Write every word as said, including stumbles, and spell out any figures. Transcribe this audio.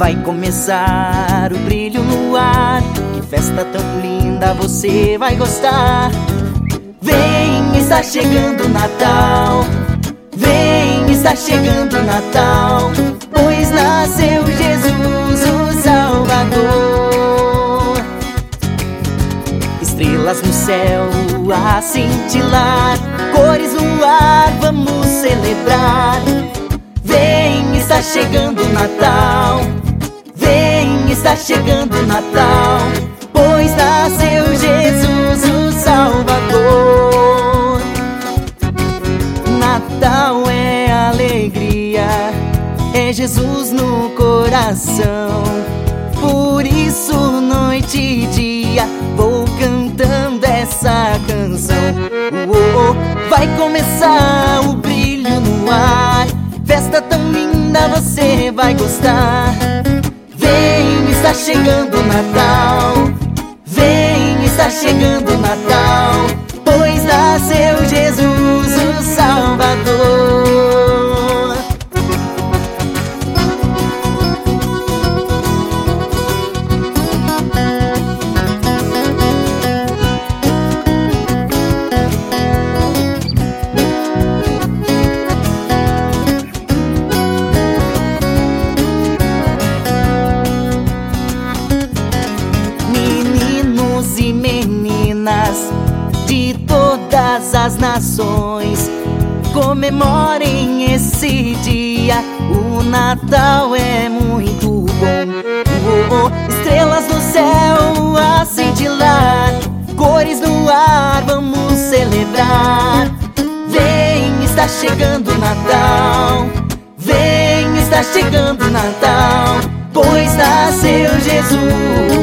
Vai começar o brilho no ar. Que festa tão linda, você vai gostar. Vem, está chegando o Natal. Vem, está chegando o Natal, pois nasceu Jesus, o Salvador. Estrelas no céu a cintilar, cores no ar, vamos celebrar. Vem, está chegando o Natal. Vem, está chegando o Natal, pois nasceu Jesus, o Salvador. Natal é alegria, é Jesus no coração. Por isso, noite e dia, vou cantando essa canção. Oh, oh, oh. Vai começar o brilho no ar. Festa tão linda, você vai gostar. Vem, está chegando o Natal. Vem, está chegando o Natal, pois nasceu Jesus, o Salvador. Meninos e meninas de todas as nações, comemorem esse dia. O Natal é muito bom. Oh, oh. Estrelas no céu a cintilar, cores no ar, vamos celebrar. Vem, está chegando o Natal. Vem, está chegando o Natal, pois nasceu Jesus.